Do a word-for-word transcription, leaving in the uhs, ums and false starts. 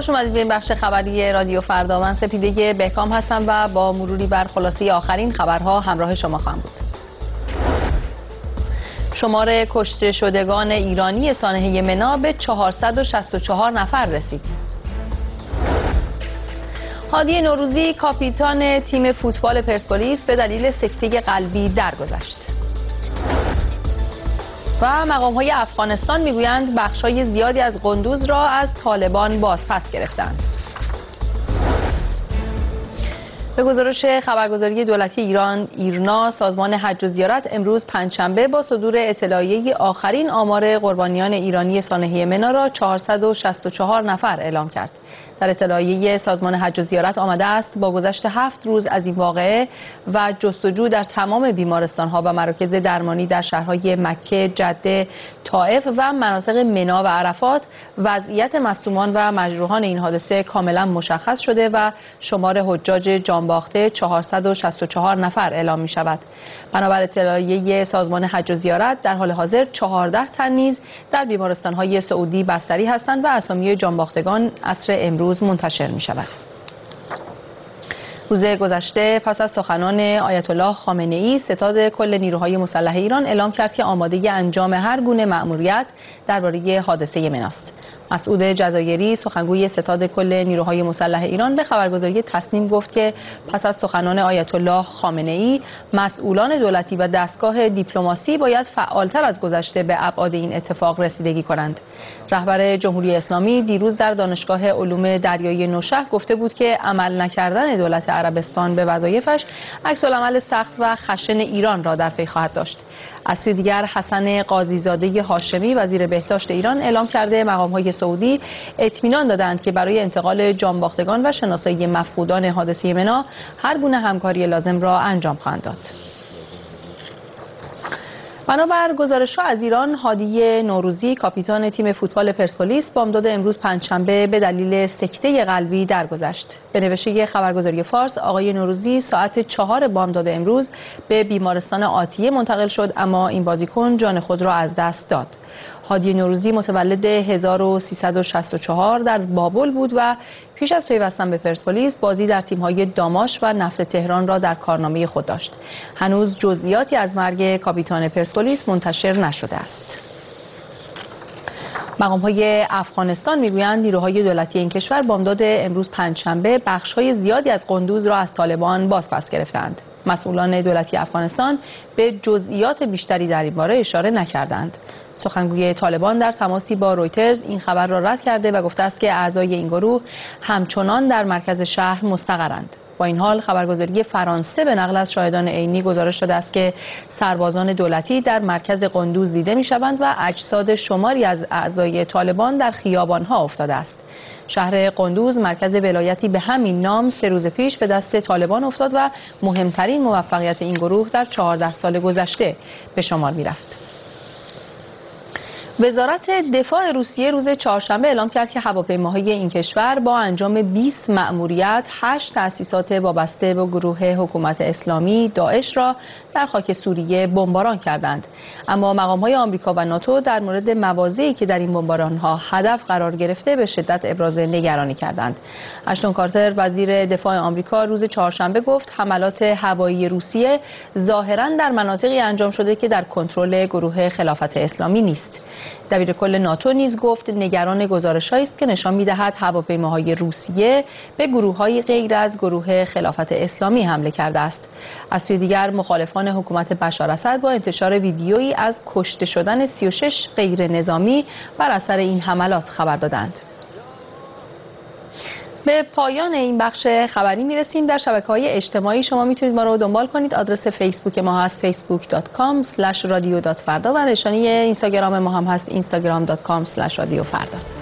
خوش اومدید به این بخش خبری رادیو فردا. من سپیده بهکام هستم و با مروری بر خلاصه آخرین خبرها همراه شما خواهم بود. شمار کشته شدگان ایرانی سانحه منا به چهارصد و شصت و چهار نفر رسید. هادی نوروزی کاپیتان تیم فوتبال پرسپولیس به دلیل سکته قلبی درگذشت. و مقام‌های افغانستان میگویند بخش‌های زیادی از قندوز را از طالبان بازپس گرفتند. به گزارش خبرگزاری دولتی ایران ایرنا، سازمان حج و زیارت امروز پنجشنبه با صدور اطلاعیه آخرین آمار قربانیان ایرانی سانحه منا را چهارصد و شصت و چهار نفر اعلام کرد. در اطلاعیه سازمان حج و زیارت آمده است با گذشت هفت روز از این واقعه و جستجو در تمام بیمارستان‌ها و مراکز درمانی در شهرهای مکه، جده، طائف و مناطق منا و عرفات وضعیت مصدومان و مجروحان این حادثه کاملا مشخص شده و شمار حجاج جانباخته چهارصد و شصت و چهار نفر اعلام می شود. بنابر اطلاعیه سازمان حج و زیارت در حال حاضر چهارده تن نیز در بیمارستان‌های سعودی بستری هستند و اسامی جانباختگان عصر امروز منتشر می شود. روز گذشته پس از سخنان آیت الله خامنه‌ای، ستاد کل نیروهای مسلح ایران اعلام کرد که آماده انجام هر گونه مأموریت درباره حادثه مناست. مسعود جزایری سخنگوی ستاد کل نیروهای مسلح ایران به خبرگزاری تصنیم گفت که پس از سخنان آیت الله خامنه‌ای، مسئولان دولتی و دستگاه دیپلماسی باید فعالتر از گذشته به ابعاد این اتفاق رسیدگی کنند. رهبر جمهوری اسلامی دیروز در دانشگاه علوم دریایی نوشهر گفته بود که عمل نکردن دولت عربستان به وظایفش عکس‌العمل سخت و خشن ایران را در پی خواهد داشت. از سوی دیگر حسن قاضیزاده هاشمی وزیر بهداشت ایران اعلام کرده مقام‌های سعودی اطمینان دادند که برای انتقال جانباختگان و شناسایی مفقودان حادثه منا هر گونه همکاری لازم را انجام خواهند داد. بنابر گزارش‌ها از ایران، هادی نوروزی کاپیتان تیم فوتبال پرسپولیس بامداد امروز پنجشنبه به دلیل سکته قلبی درگذشت. به نوشته خبرگزاری فارس، آقای نوروزی ساعت چهار بامداد امروز به بیمارستان آتیه منتقل شد، اما این بازیکن جان خود را از دست داد. هادی نوروزی متولد هزار و سیصد و شصت و چهار در بابل بود و پیش از پیوستن به پرسپولیس بازی در تیم‌های داماش و نفت تهران را در کارنامه خود داشت. هنوز جزئیاتی از مرگ کاپیتان پرسپولیس منتشر نشده است. مقام‌های افغانستان میگویند نیروهای دولتی این کشور بامداد امروز پنجشنبه بخش‌های زیادی از قندوز را از طالبان بازپس گرفتند. مسئولان دولتی افغانستان به جزئیات بیشتری در این باره اشاره نکردند. سخنگوی طالبان در تماسی با رویترز این خبر را رد کرده و گفته است که اعضای این گروه همچنان در مرکز شهر مستقرند. با این حال خبرگزاری فرانسه به نقل از شاهدان عینی گزارش داده است که سربازان دولتی در مرکز قندوز دیده می‌شوند و اجساد شماری از اعضای طالبان در خیابان‌ها افتاده است. شهر قندوز مرکز ولایتی به همین نام سه روز پیش به دست طالبان افتاد و مهمترین موفقیت این گروه در چهارده سال گذشته به شمار می‌رفت. وزارت دفاع روسیه روز چهارشنبه اعلام کرد که هواپیماهای این کشور با انجام بیست مأموریت هشت تأسیسات وابسته به گروه حکومت اسلامی داعش را در خاک سوریه بمباران کردند. اما مقام‌های آمریکا و ناتو در مورد مواضعی که در این بمباران‌ها هدف قرار گرفته به شدت ابراز نگرانی کردند. اشتون کارتر وزیر دفاع آمریکا روز چهارشنبه گفت حملات هوایی روسیه ظاهراً در مناطقی انجام شده که در کنترل گروه خلافت اسلامی نیست. دبیر کل ناتو نیز گفت نگران گزارش‌هایی است که نشان می‌دهد هواپیماهای روسیه به گروه‌های غیر از گروه خلافت اسلامی حمله کرده است. از سوی دیگر مخالفان حکومت بشار اسد با انتشار ویدیویی از کشته شدن سی و شش غیر نظامی بر اثر این حملات خبر دادند. به پایان این بخش خبری میرسیم. در شبکه‌های اجتماعی شما میتونید ما رو دنبال کنید. آدرس فیسبوک ما هست فیسبوک دات کام اسلش رادیو دات فردا و نشانی اینستاگرام ما هم هست اینستاگرام دات کام اسلش رادیو فردا.